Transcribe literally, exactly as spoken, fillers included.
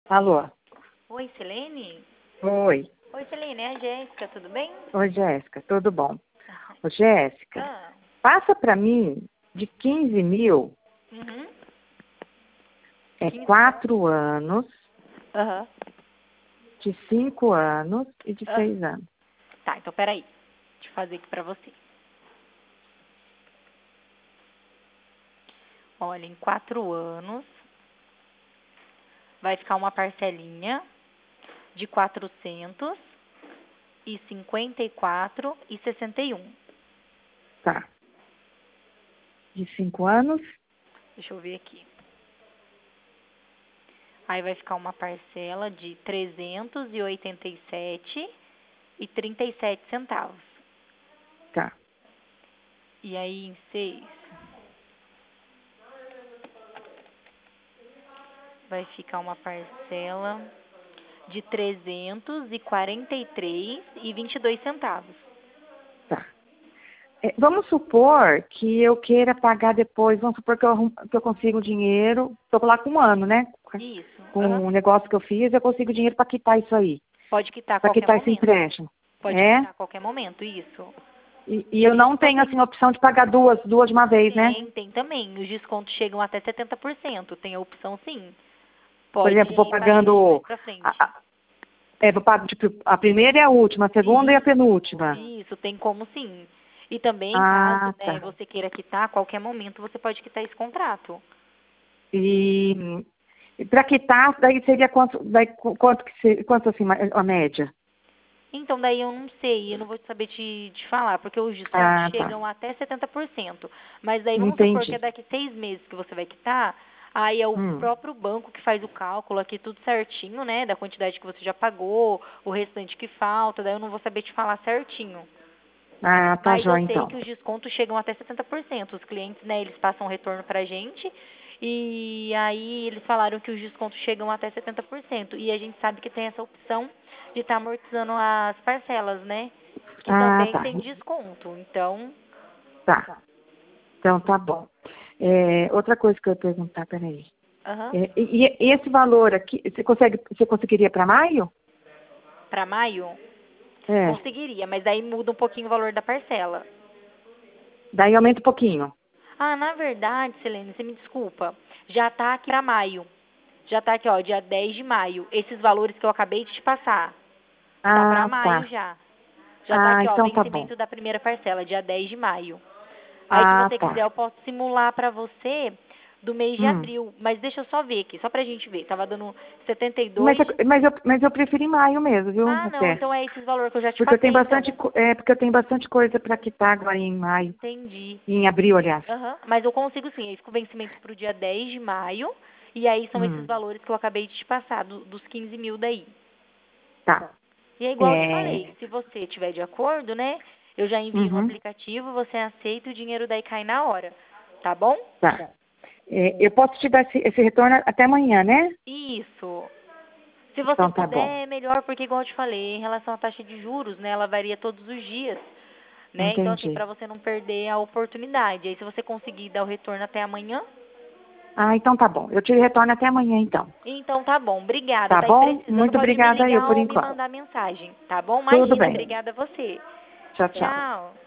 Alô? Oi, Silene? Oi. Oi, Silene, é a Jéssica, tudo bem? Oi, Jéssica, tudo bom? Ô, Jéssica, Ah, passa pra mim de quinze mil, uhum. é quinze. quatro anos, Aham. de cinco anos e de Ah, seis anos. tá, então peraí. Deixa eu fazer aqui pra você. Olha, em quatro anos vai ficar uma parcelinha de quatrocentos e cinquenta e quatro e sessenta e um. Tá. De cinco anos, Deixa eu ver aqui. Aí vai ficar uma parcela de trezentos e oitenta e sete e trinta e sete centavos. tá. E aí em seis vai ficar uma parcela de trezentos e quarenta e três e vinte e dois centavos. Tá. É, vamos supor que eu queira pagar depois, vamos supor que eu, arrum- que eu consigo dinheiro, estou lá com um ano, né? Isso. Com Aham. o negócio que eu fiz, eu consigo dinheiro para quitar isso aí, Pode quitar a para qualquer quitar esse momento. empréstimo. Pode É? quitar a qualquer momento, isso. E, e eu E não tipo tenho, assim, assim, a opção de pagar duas, duas de uma vez, né? tem, tem também. Os descontos chegam até setenta por cento. Tem a opção sim. Por Pode exemplo, vou fazer mais pagando. pra A, frente. a, é, vou pagar, tipo, a primeira e a última, a segunda e a Isso, penúltima. isso, tem como sim. E também, caso Ah, né, tá. você queira quitar, a qualquer momento você pode quitar esse contrato. E, e para quitar, daí seria quanto, daí, qu- quanto que seria, quanto assim, ma- a média? Então, daí eu não sei, eu não vou saber te, te falar, porque os descontos Ah, tá. chegam até setenta por cento. Mas daí vamos supor que é Entendi. daqui seis meses que você vai quitar, aí é o Hum. próprio banco que faz o cálculo aqui, tudo certinho, né? Da quantidade que você já pagou, o restante que falta, daí eu não vou saber te falar certinho. Ah, tá Mas eu jóia, sei então. que os descontos chegam até setenta por cento. Os clientes, né, eles passam retorno pra gente. E aí eles falaram que os descontos chegam até setenta por cento. E a gente sabe que tem essa opção de estar amortizando as parcelas, né? Que Ah, também tá. tem desconto. Então, Tá. Então tá bom. É, outra coisa que eu ia perguntar, peraí. aham. É, e, e esse valor aqui, você consegue, você conseguiria para maio? Pra maio, É. conseguiria, mas daí muda um pouquinho o valor da parcela. Daí aumenta um pouquinho. Ah, na verdade, Selene, você me desculpa. Já tá aqui pra maio. Já tá aqui, ó, dia dez de maio. Esses valores que eu acabei de te passar. Tá pra Ah, maio tá. já. Já tá Ah, aqui, ó, então tá bom. vencimento da primeira parcela, dia dez de maio. Aí, se Ah, você quiser, tá. eu posso simular pra você do mês de Hum. abril. Mas deixa eu só ver aqui, só pra gente ver. Tava dando setenta e Mas, dois. eu- mas, eu, mas eu prefiro em maio mesmo, viu, Ah, não, até. então é esses valores que eu já te Porque eu tenho passei, bastante, então. co- é, porque eu tenho bastante coisa para quitar agora em maio. Entendi. Em abril, aliás. Aham, mas eu consigo sim. Aí fica o vencimento pro dia dez de maio. E aí são esses Hum. valores que eu acabei de te passar, do- dos quinze mil daí. Tá. E é igual eu te falei, É. se você estiver de acordo, né? Eu já envio no Uhum. aplicativo, você aceita e o dinheiro daí cai na hora. Tá bom? Tá. É, eu posso te dar esse, esse retorno até amanhã, né? Isso. Se você Então tá bom. puder, é melhor, porque igual eu te falei, em relação à taxa de juros, né, ela varia todos os dias, né? Então assim, Entendi. para você não perder a oportunidade. Aí se você conseguir dar o retorno até amanhã, Ah, então tá bom. Eu te retorno até amanhã, então. então tá bom. Obrigada, Tá tá? E bom? precisando Muito pode me obrigada eu ligar por ou me enquanto. mandar mensagem, tá bom? Tudo Imagina, bem. obrigada a você. Tchau, tchau. Tchau.